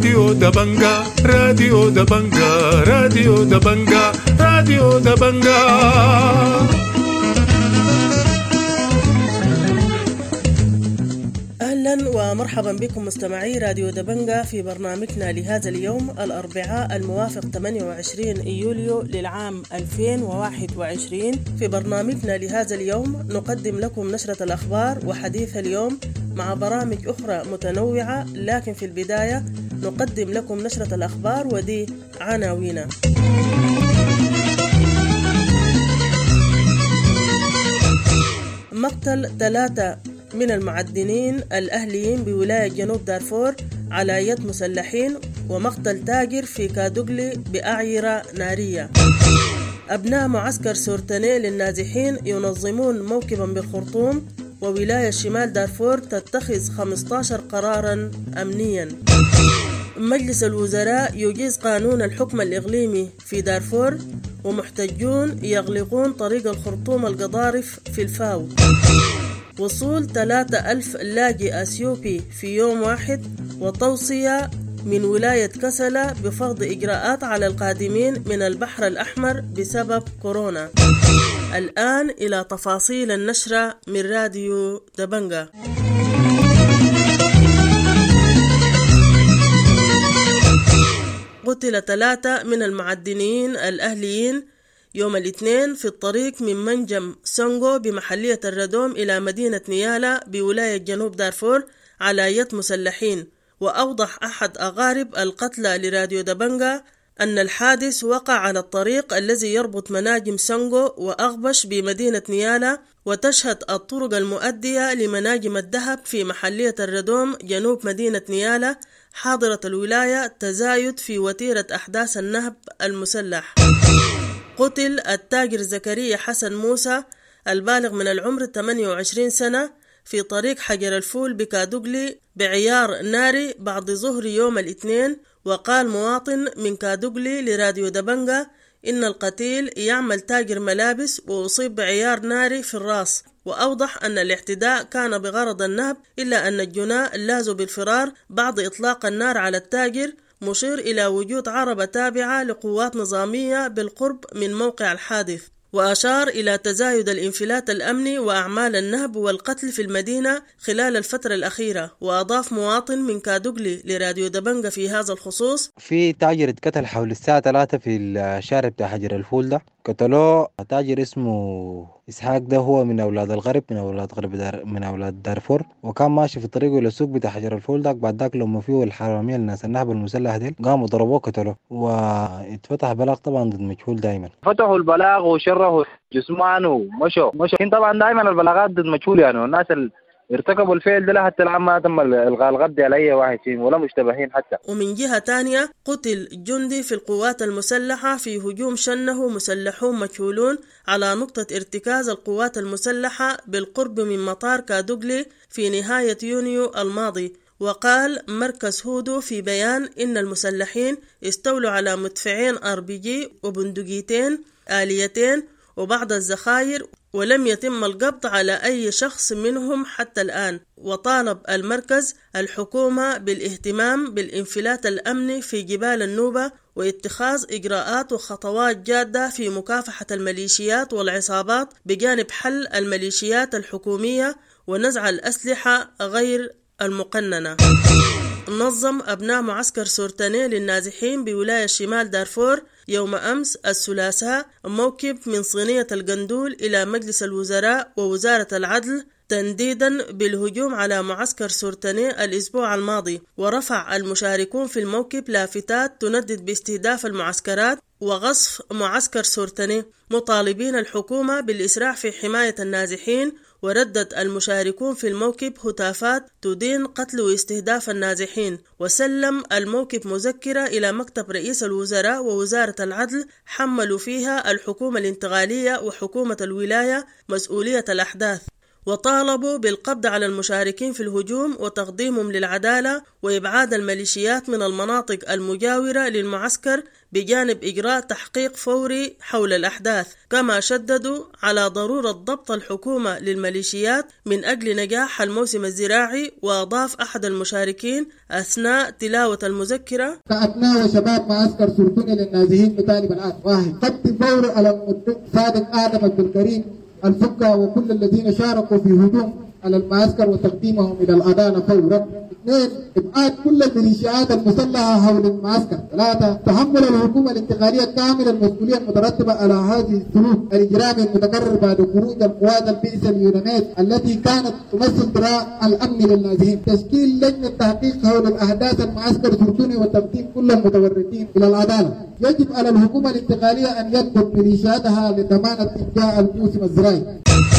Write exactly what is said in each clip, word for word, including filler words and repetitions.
راديو دبنجا راديو دبنجا راديو دبنجا راديو دبنجا. أهلا ومرحبا بكم مستمعي راديو دبنجا في برنامجنا لهذا اليوم الأربعاء الموافق ثمانية وعشرين يوليو للعام ألفين وواحد وعشرين. في برنامجنا لهذا اليوم نقدم لكم نشرة الأخبار وحديث اليوم مع برامج أخرى متنوعة، لكن في البداية نقدم لكم نشرة الأخبار ودي عناوينها. مقتل ثلاثة من المعدنين الأهليين بولاية جنوب دارفور على يد مسلحين، ومقتل تاجر في كادوغلي بأعيرة نارية. أبناء معسكر سورتاني للنازحين ينظمون موكبا بالخرطوم، وولاية شمال دارفور تتخذ خمسة عشر قرارا أمنيا. مجلس الوزراء يجيز قانون الحكم الإقليمي في دارفور، ومحتجون يغلقون طريق الخرطوم القضارف في الفاو. وصول ثلاثة ألف لاجئ أثيوبي في يوم واحد، وتوصية من ولاية كسلة بفرض إجراءات على القادمين من البحر الأحمر بسبب كورونا. الآن إلى تفاصيل النشرة من راديو دبنجا. قتل ثلاثة من المعدنين الأهليين يوم الاثنين في الطريق من منجم سونغو بمحلية الردوم إلى مدينة نيالا بولاية جنوب دارفور على يد مسلحين. وأوضح أحد أغارب القتلى لراديو دبنجا أن الحادث وقع على الطريق الذي يربط مناجم سونغو وأغبش بمدينة نيالا، وتشهد الطرق المؤدية لمناجم الذهب في محلية الردوم جنوب مدينة نيالا حاضرة الولاية تزايد في وتيرة أحداث النهب المسلح. قتل التاجر زكريا حسن موسى البالغ من العمر ثمانية وعشرين سنة في طريق حجر الفول بكادوغلي بعيار ناري بعد ظهر يوم الاثنين. وقال مواطن من كادوغلي لراديو دبنجا إن القتيل يعمل تاجر ملابس وأصيب بعيار ناري في الراس، وأوضح أن الاعتداء كان بغرض النهب، إلا أن الجناة لازوا بالفرار بعد إطلاق النار على التاجر، مشير إلى وجود عربة تابعة لقوات نظامية بالقرب من موقع الحادث. وأشار إلى تزايد الانفلات الأمني وأعمال النهب والقتل في المدينة خلال الفترة الأخيرة. وأضاف مواطن من كادوغلي لراديو دبنجا في هذا الخصوص: في تاجر اتقتل حول الساعة ثلاثة في الشارع بتاع حجر الفول ده، قتلوه تاجر اسمه إسحاق، ده هو من أولاد الغرب من أولاد غرب دار من أولاد دارفور، وكان ماشي في طريقه إلى السوق بتاع حجر الفول ده. بعد ذاك لما فيه الحرامية الناس النهب المسلح ديل قاموا ضربوه قتلوه، واتفتح بلاغ طبعا ضد مجهول. دائما فتحوا البلاغ وشره جسمان ومشوا مشوا طبعا دائما البلاغات ضد مجهول، يعني الناس اللي ارتكبوا الفعل ده حتى الآن ما تم الغاء القبض على أي واحد فيهم ولا مشتبهين حتى. ومن جهة تانية قتل جندي في القوات المسلحة في هجوم شنه مسلحون مجهولون على نقطة ارتكاز القوات المسلحة بالقرب من مطار كادوغلي في نهاية يونيو الماضي. وقال مركز هودو في بيان إن المسلحين استولوا على مدفعين آر بي جي وبندقيتين آليتين وبعض الذخائر، ولم يتم القبض على أي شخص منهم حتى الآن. وطالب المركز الحكومة بالاهتمام بالانفلات الأمني في جبال النوبة واتخاذ إجراءات وخطوات جادة في مكافحة الميليشيات والعصابات بجانب حل الميليشيات الحكومية ونزع الأسلحة غير المقننة. نظم أبناء معسكر سورتاني للنازحين بولاية شمال دارفور يوم أمس الثلاثاء موكب من صينية القندول إلى مجلس الوزراء ووزارة العدل تنديدا بالهجوم على معسكر سورتاني الأسبوع الماضي. ورفع المشاركون في الموكب لافتات تندد باستهداف المعسكرات وغصف معسكر سورتاني، مطالبين الحكومة بالإسراع في حماية النازحين. وردد المشاركون في الموكب هتافات تدين قتل واستهداف النازحين. وسلم الموكب مذكرة إلى مكتب رئيس الوزراء ووزارة العدل حملوا فيها الحكومة الانتقالية وحكومة الولاية مسؤولية الأحداث. وطالبوا بالقبض على المشاركين في الهجوم وتقديمهم للعدالة وإبعاد الميليشيات من المناطق المجاورة للمعسكر بجانب إجراء تحقيق فوري حول الأحداث. كما شددوا على ضرورة ضبط الحكومة للميليشيات من أجل نجاح الموسم الزراعي. وأضاف أحد المشاركين أثناء تلاوة المذكرة: كأبناء وشباب معسكر سلطوني للنازحين بطالب الآن: واحد، ضبط فوري على المدير صادق آدم عبد الكريم الفكة وكل الذين شاركوا في هجوم على المعسكر وتقديمهم إلى العدالة فورا. اثنين، إبعاد كل الميليشيات المسلحة حول المعسكر. ثلاثة، تحمل الحكومة الانتقالية كامل المسؤولية المترتبة على هذه السلوك الإجرامي المتكرر بعد خروج القوات البئيسة اليونانية التي كانت تمثل ذراع الأمن للنازحين. تشكيل لجنة تحقيق حول الأحداث المعسكر السلطوني وتقديم كل المتورطين إلى العدالة. يجب على الحكومة الانتقالية أن يضبط ميليشياتها لضمان إنجاح الموسم الزراعي.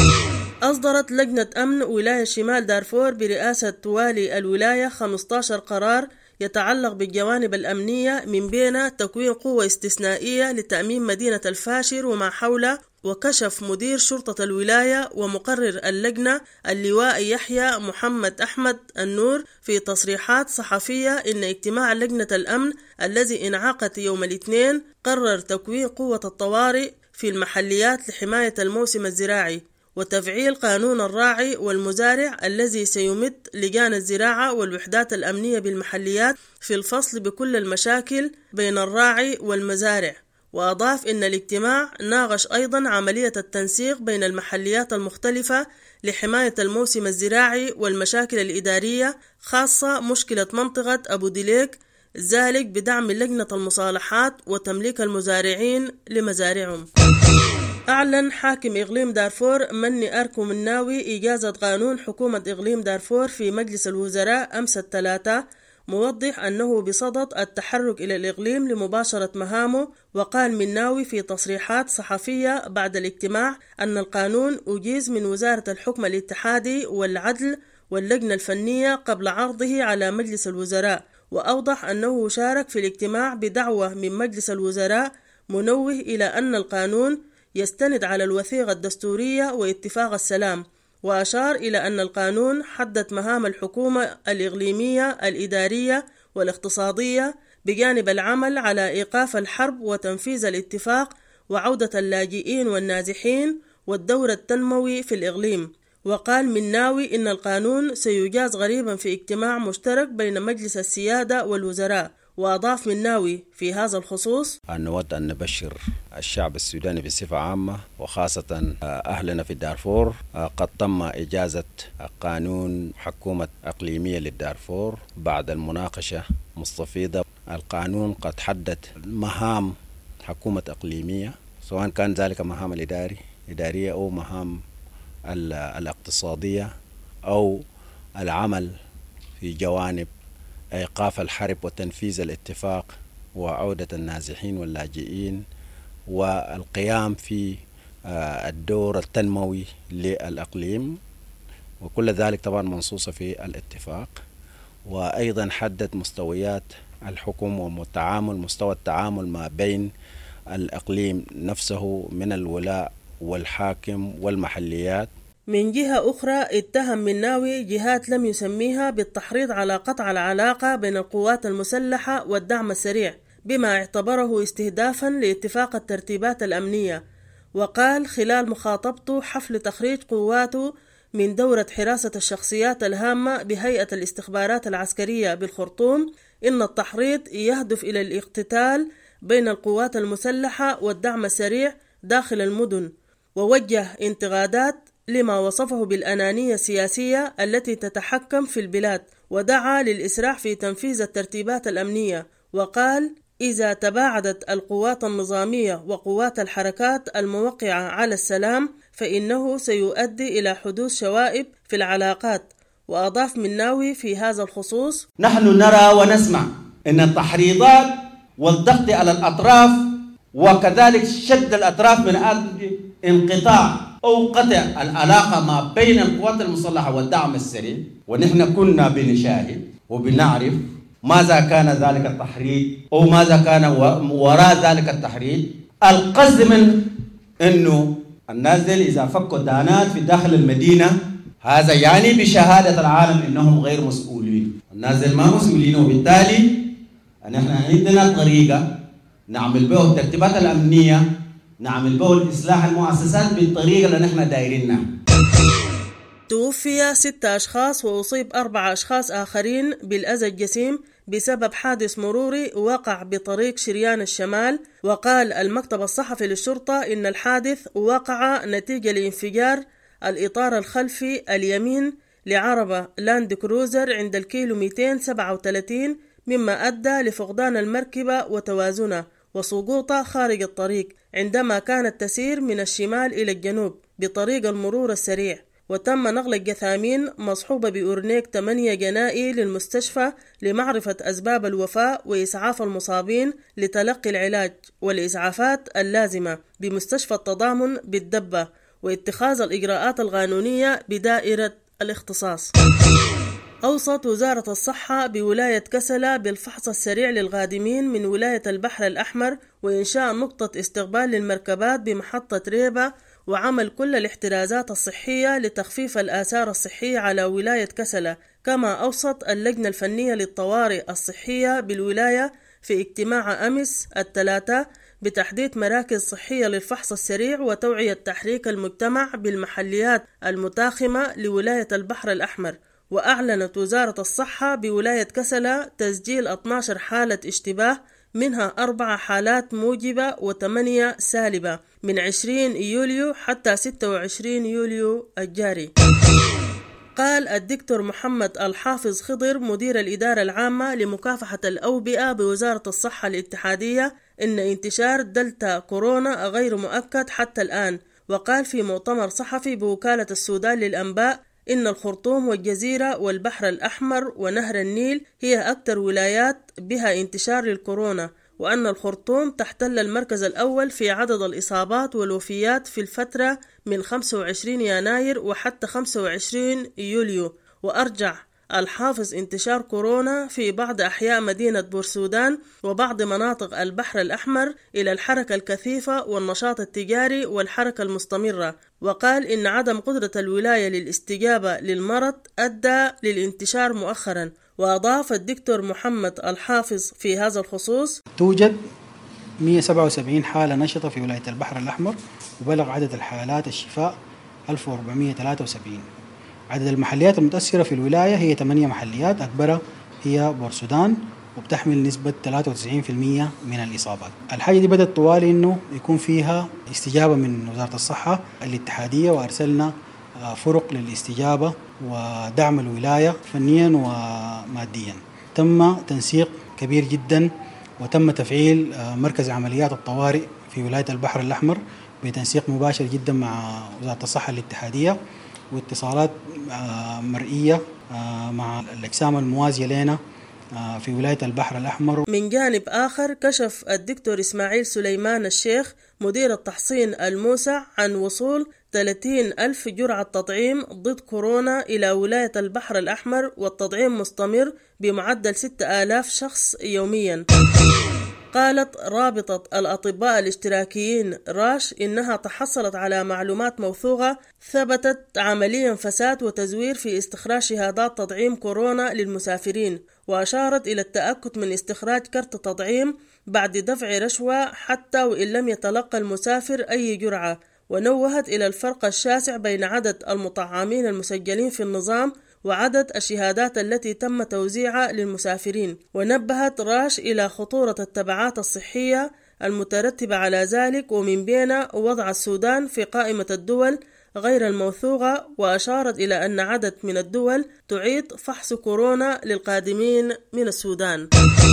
أصدرت لجنة أمن ولاية شمال دارفور برئاسة والي الولاية خمسة عشر قرار يتعلق بالجوانب الأمنية، من بين تكوين قوة استثنائية لتأمين مدينة الفاشر وما حوله. وكشف مدير شرطة الولاية ومقرر اللجنة اللواء يحيى محمد أحمد النور في تصريحات صحفية إن اجتماع لجنة الأمن الذي انعقد يوم الاثنين قرر تكوين قوة الطوارئ في المحليات لحماية الموسم الزراعي وتفعيل قانون الراعي والمزارع الذي سيمد لجان الزراعة والوحدات الأمنية بالمحليات في الفصل بكل المشاكل بين الراعي والمزارع. وأضاف إن الاجتماع ناقش أيضا عملية التنسيق بين المحليات المختلفة لحماية الموسم الزراعي والمشاكل الإدارية، خاصة مشكلة منطقة أبو ديليك، ذلك بدعم لجنة المصالحات وتمليك المزارعين لمزارعهم. أعلن حاكم إقليم دارفور مني أركو مناوي إجازة قانون حكومة إقليم دارفور في مجلس الوزراء أمس الثلاثاء، موضح أنه بصدد التحرك إلى الإقليم لمباشرة مهامه. وقال مناوي في تصريحات صحفية بعد الاجتماع أن القانون أجيز من وزارة الحكم الاتحادي والعدل واللجنة الفنية قبل عرضه على مجلس الوزراء. وأوضح أنه شارك في الاجتماع بدعوة من مجلس الوزراء، منوه إلى أن القانون يستند على الوثيقة الدستورية واتفاق السلام. وأشار إلى أن القانون حدد مهام الحكومة الإقليمية الإدارية والاقتصادية بجانب العمل على إيقاف الحرب وتنفيذ الاتفاق وعودة اللاجئين والنازحين والدور التنموي في الإقليم. وقال مناوي إن القانون سيجاز غريبا في اجتماع مشترك بين مجلس السيادة والوزراء. وأضاف مناوي في هذا الخصوص: نود أن نبشر الشعب السوداني بصفة عامة وخاصة أهلنا في دارفور قد تم إجازة قانون حكومة إقليمية للدارفور بعد المناقشة مستفيضة. القانون قد حدد مهام حكومة إقليمية، سواء كان ذلك مهام الإداري إدارية أو مهام الاقتصادية أو العمل في جوانب إيقاف الحرب وتنفيذ الاتفاق وعودة النازحين واللاجئين والقيام في الدور التنموي للإقليم، وكل ذلك طبعا منصوصة في الاتفاق. وأيضا حدد مستويات الحكم والتعامل، مستوى التعامل ما بين الإقليم نفسه من الولاء والحاكم والمحليات. من جهة أخرى اتهم مناوي جهات لم يسميها بالتحريض على قطع العلاقة بين القوات المسلحة والدعم السريع، بما اعتبره استهدافا لاتفاق الترتيبات الأمنية. وقال خلال مخاطبته حفل تخريج قواته من دورة حراسة الشخصيات الهامة بهيئة الاستخبارات العسكرية بالخرطوم إن التحريض يهدف إلى الاقتتال بين القوات المسلحة والدعم السريع داخل المدن، ووجه انتقادات لما وصفه بالأنانية السياسية التي تتحكم في البلاد، ودعا للإسراع في تنفيذ الترتيبات الأمنية. وقال إذا تباعدت القوات النظامية وقوات الحركات الموقعة على السلام فإنه سيؤدي إلى حدوث شوائب في العلاقات. وأضاف مناوي في هذا الخصوص: نحن نرى ونسمع أن التحريضات والضغط على الأطراف وكذلك شد الأطراف من أجل انقطاع أو قطع العلاقة ما بين القوات المسلحة والدعم السريع، ونحن كنا بنشاهد وبنعرف ماذا كان ذلك التحريض أو ماذا كان وراء ذلك التحريض. القصد من أنه الناس إذا فكوا دانات في داخل المدينة هذا يعني بشهادة العالم إنهم غير مسؤولين. الناس ما مسؤولين، وبالتالي نحن عندنا طريقة نعمل به الترتيبات الأمنية، نعمل به الإصلاح المؤسسات بالطريقة اللي نحن دايرينها. توفي ستة أشخاص وأصيب أربعة أشخاص آخرين بالأذى الجسيم بسبب حادث مروري وقع بطريق شريان الشمال. وقال المكتب الصحفي للشرطة إن الحادث وقع نتيجة لانفجار الإطار الخلفي اليمين لعربة لاند كروزر عند الكيلو مئتين وسبعة وثلاثين، مما أدى لفقدان المركبة وتوازنها وسقوطها خارج الطريق عندما كانت تسير من الشمال إلى الجنوب بطريق المرور السريع. وتم نقل الجثامين مصحوبة بأورنيك ثمانية جنائي للمستشفى لمعرفة أسباب الوفاة وإسعاف المصابين لتلقي العلاج والإسعافات اللازمة بمستشفى التضامن بالدبة واتخاذ الإجراءات القانونية بدائرة الاختصاص. أوصت وزارة الصحة بولاية كسلة بالفحص السريع للقادمين من ولاية البحر الأحمر وإنشاء نقطة استقبال للمركبات بمحطة ريبة وعمل كل الاحترازات الصحية لتخفيف الآثار الصحية على ولاية كسلة. كما أوصت اللجنة الفنية للطوارئ الصحية بالولاية في اجتماع أمس الثلاثاء بتحديد مراكز صحية للفحص السريع وتوعية تحريك المجتمع بالمحليات المتاخمة لولاية البحر الأحمر. وأعلنت وزارة الصحة بولاية كسلة تسجيل اثنتي عشرة حالة اشتباه، منها أربع حالات موجبة وثمانية سالبة من عشرين يوليو حتى ستة وعشرين يوليو الجاري. قال الدكتور محمد الحافظ خضر مدير الإدارة العامة لمكافحة الأوبئة بوزارة الصحة الاتحادية إن انتشار دلتا كورونا غير مؤكد حتى الآن. وقال في مؤتمر صحفي بوكالة السودان للأنباء إن الخرطوم والجزيرة والبحر الأحمر ونهر النيل هي أكثر ولايات بها انتشار للكورونا، وأن الخرطوم تحتل المركز الأول في عدد الإصابات والوفيات في الفترة من خمسة وعشرين يناير وحتى خمسة وعشرين يوليو. وأرجع الحافظ انتشار كورونا في بعض أحياء مدينة بورسودان وبعض مناطق البحر الأحمر إلى الحركة الكثيفة والنشاط التجاري والحركة المستمرة. وقال إن عدم قدرة الولاية للاستجابة للمرض أدى للانتشار مؤخرا. وأضاف الدكتور محمد الحافظ في هذا الخصوص: توجد مئة وسبعة وسبعين حالة نشطة في ولاية البحر الأحمر، وبلغ عدد الحالات الشفاء ألف وأربعمئة وثلاثة وسبعين. عدد المحليات المتأثرة في الولاية هي ثمانية محليات، أكبرها هي بورسودان وبتحمل نسبة ثلاثة وتسعين بالمئة من الإصابات. الحاجة دي بدأت طوال إنه يكون فيها استجابة من وزارة الصحة الاتحادية، وأرسلنا فرق للاستجابة ودعم الولاية فنيا وماديا. تم تنسيق كبير جدا وتم تفعيل مركز عمليات الطوارئ في ولاية البحر الأحمر بتنسيق مباشر جدا مع وزارة الصحة الاتحادية، واتصالات مرئية مع الأجسام الموازية لنا في ولاية البحر الأحمر. من جانب آخر كشف الدكتور إسماعيل سليمان الشيخ مدير التحصين الموسع عن وصول ثلاثين ألف جرعة تطعيم ضد كورونا إلى ولاية البحر الأحمر، والتطعيم مستمر بمعدل ستة آلاف شخص يوميا. قالت رابطة الأطباء الاشتراكيين راش إنها تحصلت على معلومات موثوقة ثبتت عمليا فساد وتزوير في استخراج شهادات تطعيم كورونا للمسافرين، وأشارت إلى التأكد من استخراج كرت تطعيم بعد دفع رشوة حتى وإن لم يتلقى المسافر أي جرعة. ونوهت إلى الفرق الشاسع بين عدد المطعمين المسجلين في النظام وعدد الشهادات التي تم توزيعها للمسافرين. ونبهت راش إلى خطورة التبعات الصحية المترتبة على ذلك، ومن بينها وضع السودان في قائمة الدول غير الموثوقة. وأشارت إلى أن عدد من الدول تعيد فحص كورونا للقادمين من السودان.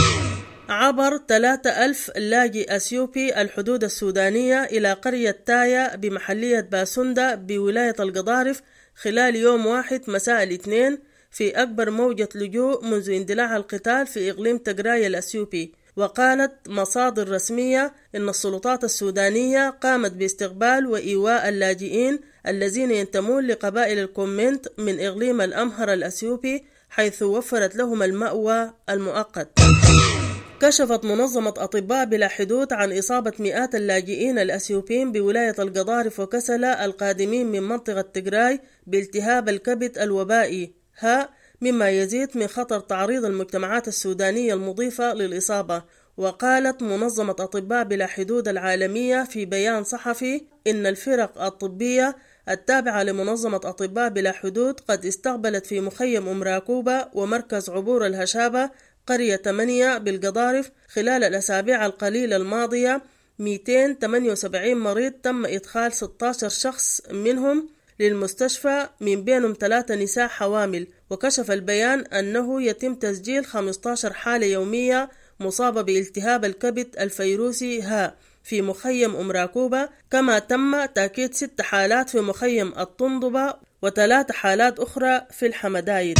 عبر ثلاثة ألف لاجئ أثيوبي الحدود السودانية إلى قرية تايا بمحلية باسوندا بولاية القضارف خلال يوم واحد مساء الاثنين في أكبر موجة لجوء منذ اندلاع القتال في إقليم تجراي الأثيوبي. وقالت مصادر رسمية إن السلطات السودانية قامت باستقبال وإيواء اللاجئين الذين ينتمون لقبائل الكومنت من إقليم الأمهر الأثيوبي، حيث وفرت لهم المأوى المؤقت. كشفت منظمة أطباء بلا حدود عن إصابة مئات اللاجئين الأثيوبيين بولاية القضارف وكسلا القادمين من منطقة تيغراي بالتهاب الكبد الوبائي ها، مما يزيد من خطر تعريض المجتمعات السودانية المضيفة للإصابة. وقالت منظمة أطباء بلا حدود العالمية في بيان صحفي إن الفرق الطبية التابعة لمنظمة أطباء بلا حدود قد استقبلت في مخيم أم راكوبة ومركز عبور الهشابة قرية ثمانية بالقضارف خلال الأسابيع القليلة الماضية مئتين وثمانية وسبعين مريض، تم إدخال ستة عشر شخص منهم للمستشفى من بينهم ثلاثة نساء حوامل. وكشف البيان أنه يتم تسجيل خمسة عشر حالة يومية مصابة بالتهاب الكبد الفيروسي ها في مخيم أم راكوبة، كما تم تأكيد ست حالات في مخيم الطندبة وثلاث حالات أخرى في الحمدايد.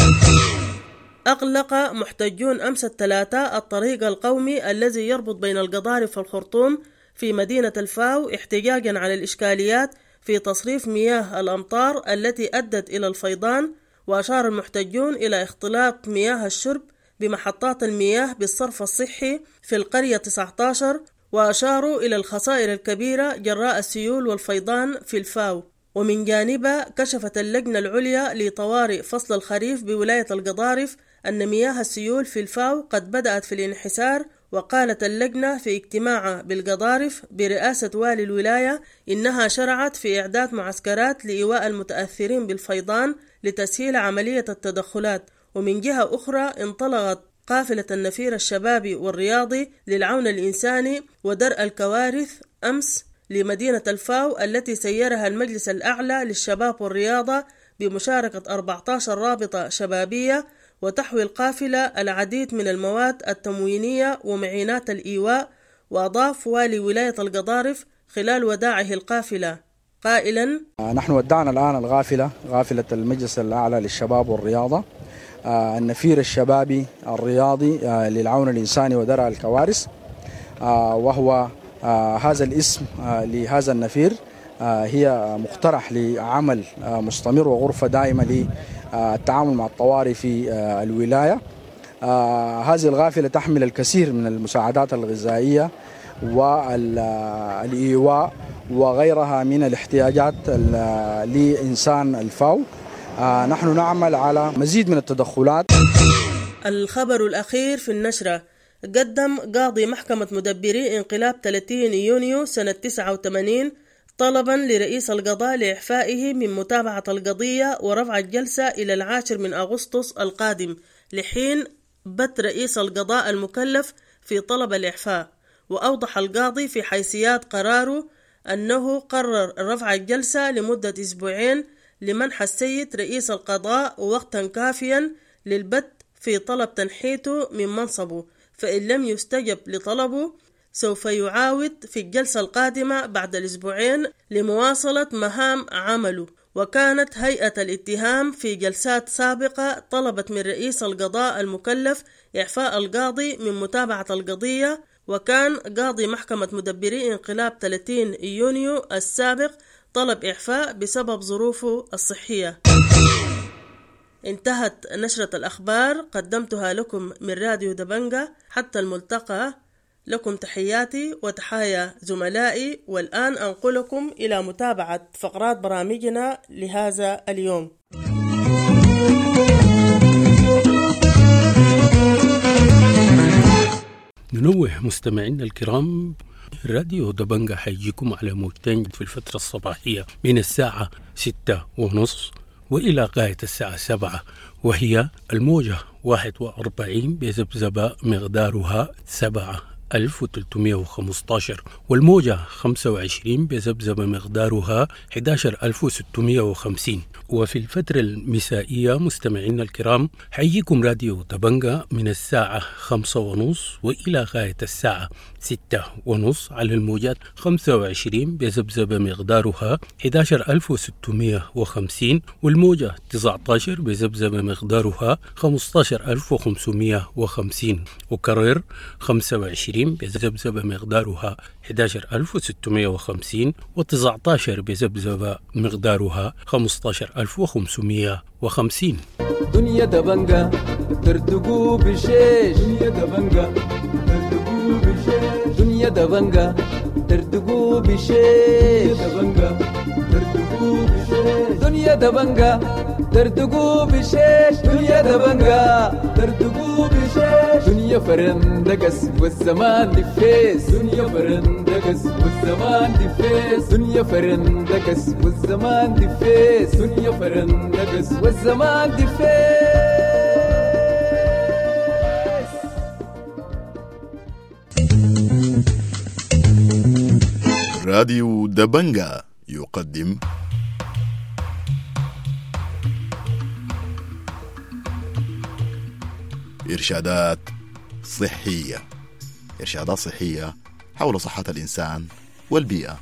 أغلق محتجون أمس الثلاثاء الطريق القومي الذي يربط بين القضارف والخرطوم في مدينة الفاو احتجاجا على الإشكاليات في تصريف مياه الأمطار التي أدت إلى الفيضان. وأشار المحتجون إلى اختلاط مياه الشرب بمحطات المياه بالصرف الصحي في القرية تسعة عشر، وأشاروا إلى الخسائر الكبيرة جراء السيول والفيضان في الفاو. ومن جانبها كشفت اللجنة العليا لطوارئ فصل الخريف بولاية القضارف أن مياه السيول في الفاو قد بدأت في الانحسار. وقالت اللجنة في اجتماع بالقضارف برئاسة والي الولاية إنها شرعت في إعداد معسكرات لإيواء المتأثرين بالفيضان لتسهيل عملية التدخلات. ومن جهة أخرى انطلقت قافلة النفير الشبابي والرياضي للعون الإنساني ودرء الكوارث أمس لمدينة الفاو التي سيرها المجلس الأعلى للشباب والرياضة بمشاركة أربعة عشر رابطة شبابية، وتحوي القافلة العديد من المواد التموينية ومعينات الإيواء. وأضاف والي ولاية القضارف خلال وداعه القافلة قائلا: نحن ودعنا الآن القافلة، قافلة المجلس الأعلى للشباب والرياضة، النفير الشبابي الرياضي للعون الإنساني ودرء الكوارث، وهو هذا الاسم لهذا النفير هي مقترح لعمل مستمر وغرفة دائمة للتعامل مع الطوارئ في الولاية. هذه القافلة تحمل الكثير من المساعدات الغذائية والإيواء وغيرها من الاحتياجات لإنسان الفاو. نحن نعمل على مزيد من التدخلات. الخبر الأخير في النشرة: قدم قاضي محكمة مدبري انقلاب ثلاثين يونيو سنة تسعة وثمانين طلبا لرئيس القضاء لإعفائه من متابعة القضية ورفع الجلسة إلى العاشر من أغسطس القادم لحين بت رئيس القضاء المكلف في طلب الإعفاء. وأوضح القاضي في حيثيات قراره أنه قرر رفع الجلسة لمدة أسبوعين لمنح السيد رئيس القضاء وقتا كافيا للبت في طلب تنحيته من منصبه، فإن لم يستجب لطلبه سوف يعاود في الجلسة القادمة بعد الأسبوعين لمواصلة مهام عمله. وكانت هيئة الاتهام في جلسات سابقة طلبت من رئيس القضاء المكلف إعفاء القاضي من متابعة القضية، وكان قاضي محكمة مدبري انقلاب ثلاثين يونيو السابق طلب إعفاء بسبب ظروفه الصحية. انتهت نشرة الأخبار، قدمتها لكم من راديو دبنجة. حتى الملتقى، لكم تحياتي وتحايا زملائي، والآن أنقلكم إلى متابعة فقرات برامجنا لهذا اليوم. ننوه مستمعينا الكرام، راديو دبنجة حيجيكم على موجتين في الفترة الصباحية من الساعة ستة ونص وإلى غاية الساعة سبعة، وهي الموجة واحد وأربعين بذبذبة مقدارها سبعة ألف وثلاثمائة وخمسة عشر، والموجة خمسة وعشرين بذبذبة مقدارها أحد عشر ألف وستمائة وخمسين. وفي الفترة المسائية مستمعينا الكرام حييكم راديو دبنجة من الساعة خمسة ونص وإلى غاية الساعة ستة ونص على الموجات خمسة وعشرين بذبذبة مقدارها أحد عشر ألف وستمائة وخمسين، والموجة تسعة عشر بذبذبة مقدارها خمسة عشر ألف وخمسمائة وخمسين، وكرر خمسة وعشرين بذبذبة مقدارها أحد عشر ألف وستمائة وخمسين، وتسعة عشر بذبذبة مقدارها خمسة عشر ألف وخمسمائة وخمسين. دنيا دبنجة ترتقو بشيش، دنيا دبنجة دنيا دبنجا تردقوا بشيش دنيا دبنجا تردقوا بشيش دنيا دبنجا تردقوا بشيش دنيا فرندقس والزمان دفيس دنيا فرندقس والزمان دفيس دنيا فرندقس والزمان دفيس دنيا فرندقس والزمان دفيس. راديو دبنجا يقدم إرشادات صحية إرشادات صحية حول صحة الإنسان والبيئة.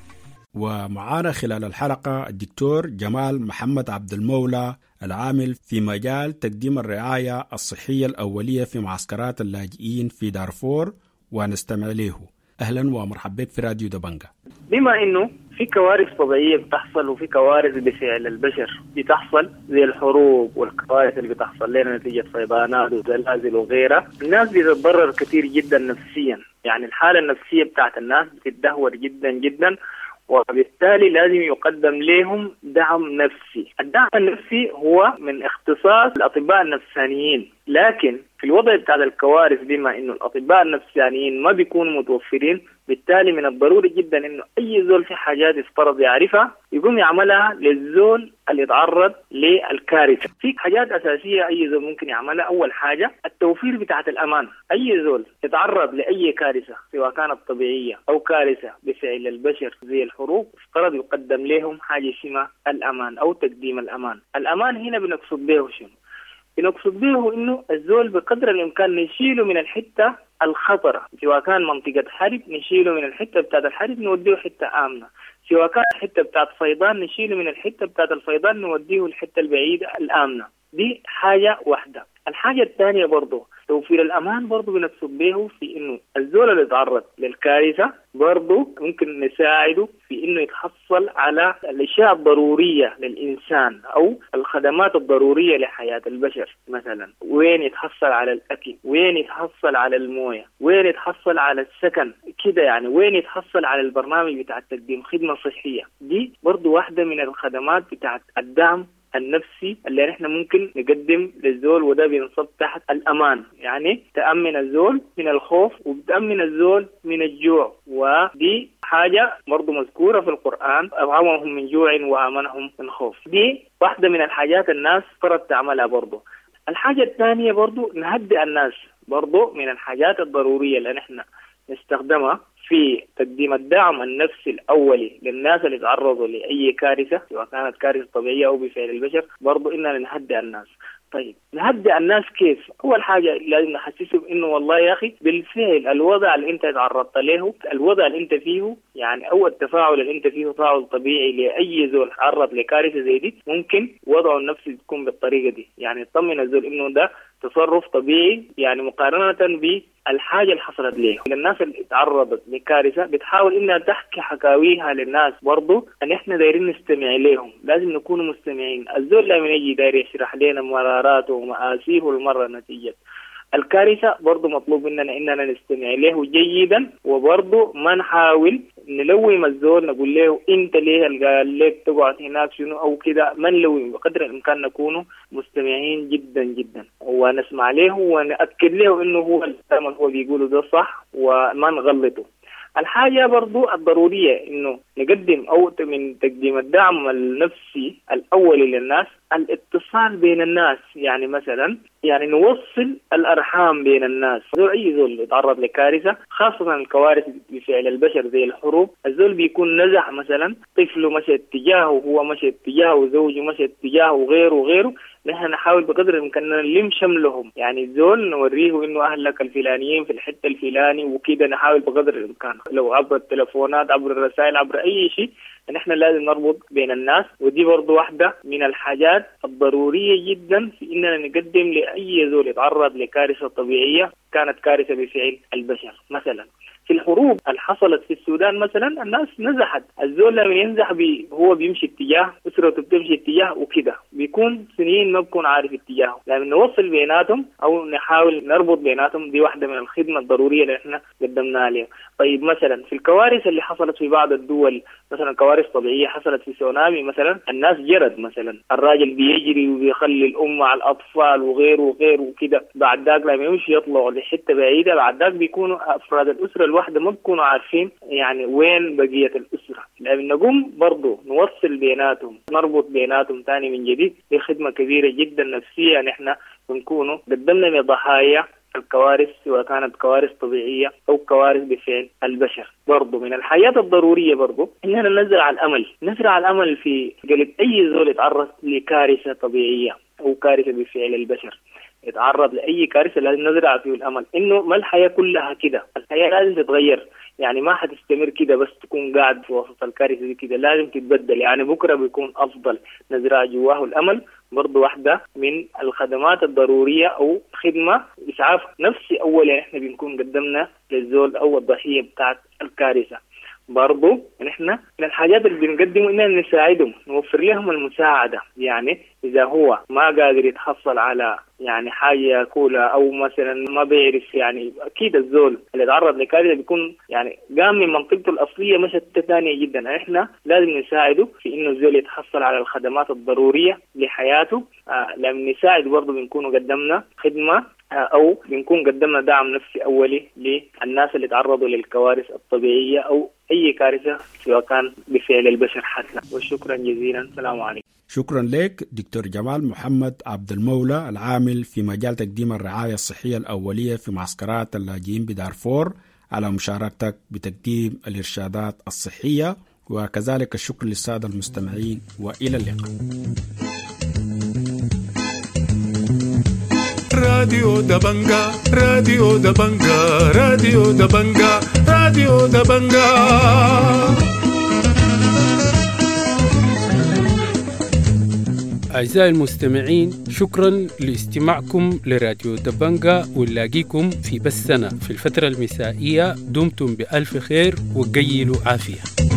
ومعانا خلال الحلقة الدكتور جمال محمد عبد المولى العامل في مجال تقديم الرعاية الصحية الأولية في معسكرات اللاجئين في دارفور، ونستمع له. أهلا ومرحبا بك في راديو دبنجا. بما إنه في كوارث طبيعية بتحصل وفي كوارث بفعل البشر بتحصل زي الحروب والكوارث اللي بتحصل لنا نتيجة فيضانات وزلازل وغيرها، الناس بتتضرر كثير جدا نفسيا، يعني الحالة النفسية بتاعت الناس بتتدهور جدا جدا، وبالتالي لازم يقدم لهم دعم نفسي. الدعم النفسي هو من اختصاص الأطباء النفسانيين، لكن في الوضع بتاع الكوارث بما إنه الأطباء النفسانيين ما بيكونوا متوفرين، بالتالي من الضروري جدا إنه أي زول في حاجات يفترض يعرفها يقوم يعملها للزول اللي يتعرض للكارثة. في حاجات أساسية أي زول ممكن يعملها. أول حاجة التوفير بتاعت الأمان. أي زول يتعرض لأي كارثة سواء كانت طبيعية أو كارثة بفعل البشر زي الحروب، افترض يقدم لهم حاجة اسمها الأمان أو تقديم الأمان. الأمان هنا بنقصد به شنو؟ بنقصد به إنه الزول بقدر الإمكان نشيله من الحتة الخطرة، سواء كان منطقة حرب نشيله من الحتة بتاعت الحرب نوديه حتة آمنة، سواء كان الحتة بتاعت فيضان نشيله من الحتة بتاعت الفيضان نوديه الحتة البعيدة الآمنة. دي حاجة واحدة. الحاجة الثانية برضو توفير الأمان، برضو بنقصد به في إنه الزول اللي يتعرض للكارثة برضو ممكن نساعده في إنه يتحصل على الأشياء الضرورية للإنسان أو الخدمات الضرورية لحياة البشر. مثلا وين يتحصل على الأكل، وين يتحصل على الموية، وين يتحصل على السكن كده، يعني وين يتحصل على البرنامج بتاع تقديم خدمة صحية. دي برضو واحدة من الخدمات بتاع الدعم النفسي اللي نحن ممكن نقدم للزول، وده بينصب تحت الأمان، يعني تأمن الزول من الخوف وبتأمن الزول من الجوع، ودي حاجة برضو مذكورة في القرآن، أطعمهم من جوع وآمنهم من خوف. دي واحدة من الحاجات الناس فرض تعملها برضو. الحاجة الثانية برضو نهدئ الناس، برضو من الحاجات الضرورية اللي نحن نستخدمها في تقديم الدعم النفسي الأولي للناس اللي تعرضوا لأي كارثة سواء كانت كارثة طبيعية أو بفعل البشر، برضو إننا نهدئ الناس. طيب نهدئ الناس كيف؟ أول حاجة لازم نحسسهم إنه والله يا أخي بالفعل الوضع اللي أنت تعرضت له، الوضع اللي أنت فيه، يعني أو التفاعل اللي أنت فيه تفاعل طبيعي لأي زول تعرض لكارثة زي دي، ممكن وضعه النفسي تكون بالطريقة دي، يعني تطمن الزول إنه ده تصرف طبيعي، يعني مقارنة بالحاجة اللي حصلت له. الناس اللي تعرضت لكارثة بتحاول إنها تحكي حكاويها للناس، برضو أن إحنا دايرين نستمع لهم، لازم نكون مستمعين. الزول لما يجي داير يشرح لنا مراراته ومآسيه المرة نتيجة الكارثة، برضو مطلوب مننا إننا نستمع له جيدا، وبرضو ما نحاول نلوي الزول نقول له أنت ليه قال لك تقعد هناك شنو أو كده، ما نلوي، بقدر الإمكان نكون مستمعين جدا جدا ونسمع له ونأكد له إنه هو الكلام هو بيقوله ده صح وما نغلطه. الحاجة برضو الضرورية إنه نقدم أو من تقديم الدعم النفسي الأولي للناس الاتصال بين الناس، يعني مثلا يعني نوصل الأرحام بين الناس. زول أي زول يتعرض لكارثة، خاصة الكوارث بفعل البشر زي الحروب، الزول بيكون نزح مثلا طفله مشى اتجاهه، هو مشى اتجاهه، زوجه مشى اتجاهه، وغيره وغيره، نحن نحاول بقدر الإمكان نلم شملهم، يعني الزول نوريه إنه أهلك الفلانيين في الحتة الفلاني وكده، نحاول بقدر الإمكان لو عبر التلفونات عبر الرسائل عبر أي شيء، نحن لازم نربط بين الناس. ودي برضو واحدة من الحاجات الضرورية جدا في إننا نقدم لأي زول يتعرض لكارثة طبيعية كانت كارثة بفعل البشر. مثلا في الحروب اللي حصلت في السودان مثلا الناس نزحت، الزول لما ينزح بي هو بيمشي اتجاه، أسرته بتمشي اتجاه وكده، بيكون سنين ما بكون عارف اتجاهه. لما نوصل بيناتهم أو نحاول نربط بيناتهم، دي واحدة من الخدمة الضرورية اللي احنا قدمناها لهم. طيب مثلا في الكوارث اللي حصلت في بعض الدول، مثلا كوارث طبيعية حصلت في سونامي مثلا، الناس جرد مثلا، الراجل بيجري وبيخلي الأم مع الأطفال وغيره وغيره وكده، بعد ذاك لما يمشي يطلعوا لحتة بعيدة، بعد ذاك بيكونوا أفراد الأسرة الواحدة ما بيكونوا عارفين يعني وين بقية الأسرة. لما نقوم برضو نوصل بيناتهم، نربط بيناتهم تاني من جديد، دي خدمة كبيرة جدا نفسية نحن بنكونوا قدمنا لضحايا الكوارث، سواء كانت كوارث طبيعية أو كوارث بفعل البشر. برضو من الحياة الضرورية برضو إننا نزرع الأمل، نزرع الأمل في قلب أي زول يتعرض لكارثة طبيعية أو كارثة بفعل البشر، يتعرض لأي كارثة لازم نزرع فيه الأمل إنه ما الحياة كلها كده، الحياة لازم تتغير، يعني ما حتستمر كده بس تكون قاعد في وسط الكارثة دي كده، لازم تتبدل، يعني بكرة بيكون أفضل، نزرع جواه الأمل. برضو واحدة من الخدمات الضرورية أو خدمة إسعاف نفسي أولا إحنا بنكون قدمنا للزول أو الضحية بتاعت الكارثة. برضو نحن من الحاجات اللي بنقدمه إننا نساعدهم، نوفر لهم المساعدة، يعني إذا هو ما قادر يتحصل على يعني حاجة يأكلها أو مثلا ما بيعرف، يعني أكيد الزول اللي تعرض لكارثة بيكون يعني قام من منطقته الأصلية مشت ثانية جدا، إحنا لازم نساعده في إنه الزول يتحصل على الخدمات الضرورية لحياته. آه لما نساعد برضو بنكون قدمنا خدمة أو بنكون قدمنا دعم نفسي أولي للناس اللي تعرضوا للكوارث الطبيعية أو أي كارثة سواء كان بفعل البشر حتى. وشكرا جزيلا، السلام عليكم. شكرا لك دكتور جمال محمد عبد المولى، العامل في مجال تقديم الرعاية الصحية الأولية في معسكرات اللاجئين بدارفور، على مشاركتك بتقديم الإرشادات الصحية، وكذلك الشكر للسادة المستمعين، وإلى اللقاء. راديو دبنجا راديو دبنجا راديو دبنجا راديو دبنجا. أعزائي المستمعين، شكرا لاستماعكم لراديو دبنجا، ونلاقيكم في بثنا في الفترة المسائية. دمتم بألف خير وقيلوا عافية.